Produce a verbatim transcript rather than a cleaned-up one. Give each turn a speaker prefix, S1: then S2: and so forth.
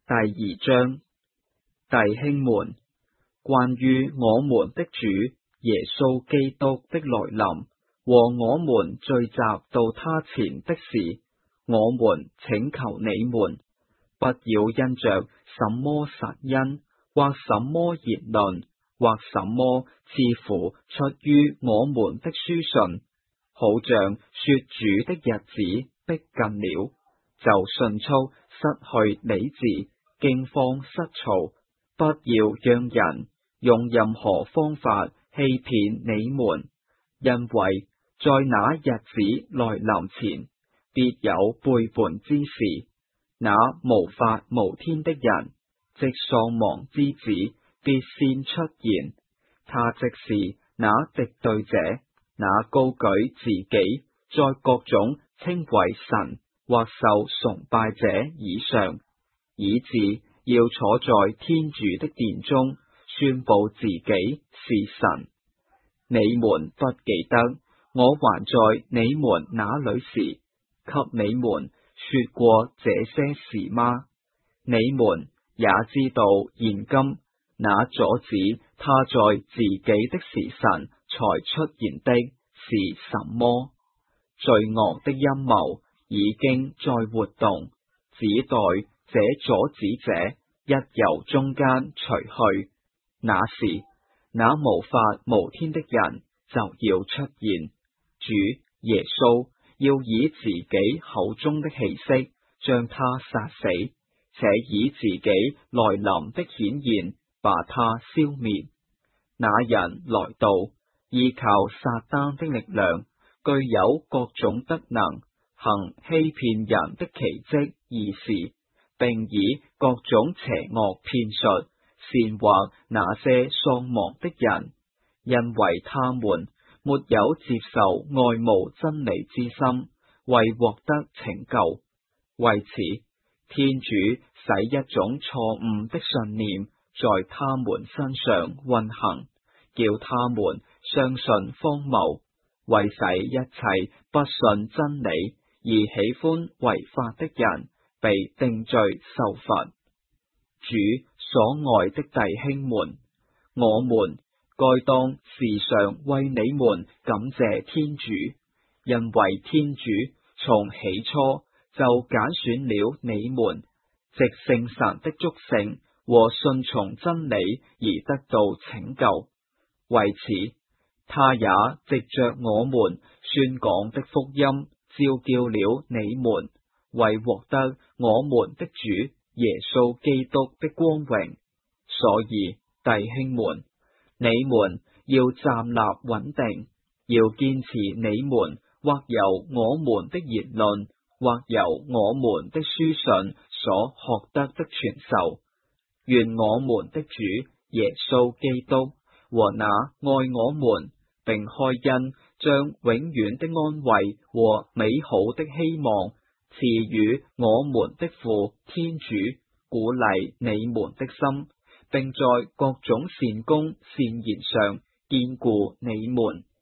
S1: 第二章，弟兄們，關於我們的主耶穌基督的來臨和我們聚集到他前的事，我們請求你們，不要因着什麼實因，或什麼言論，或什麼似乎出於我們的書信，好像說主的日子逼近了，就迅速失去理智，驚慌失措。不要讓人用任何方法欺騙你們，因為在那日子來臨前，必有背叛之事。那無法無天的人，即喪亡之子，必先出現。他即是那敵對者，那高舉自己，在各種稱為神或受崇拜者以上，以致要坐在天主的殿中，宣布自己是神。你們不記得我還在你們那裏時，給你們說過這些事嗎？你們也知道現今那阻止他在自己的時辰才出現的是什麼？罪惡的陰謀已經在活動，只待這阻止者一由中間除去，那時那無法無天的人就要出現。主耶穌要以自己口中的氣息將他殺死，且以自己來臨的顯現把他消滅。那人來到，依靠撒旦的力量，具有各種德能，行欺騙人的奇蹟異事，並以各種邪惡騙術煽惑那些喪亡的人，因為他們沒有接受愛慕真理之心，為獲得拯救。為此，天主使一種錯誤的信念在他們身上運行，叫他們相信荒謬，為使一切不信真理而喜歡違法的人被定罪受罰。主所愛的弟兄們，我們該當時常為你們感謝天主，因為天主從起初就揀選了你們，藉聖神的祝聖和順從真理而得到拯救。為此，他也藉着我們宣講的福音召叫了你們，為獲得我們的主耶穌基督的光榮。所以，弟兄們，你們要站立穩定，要堅持你們或由我們的言論，或由我們的書信所學得的傳授。願我們的主耶穌基督和那愛我們並開恩將永遠的安慰和美好的希望賜予我們的父天主，鼓勵你們的心，並在各種善功善言上堅固你們。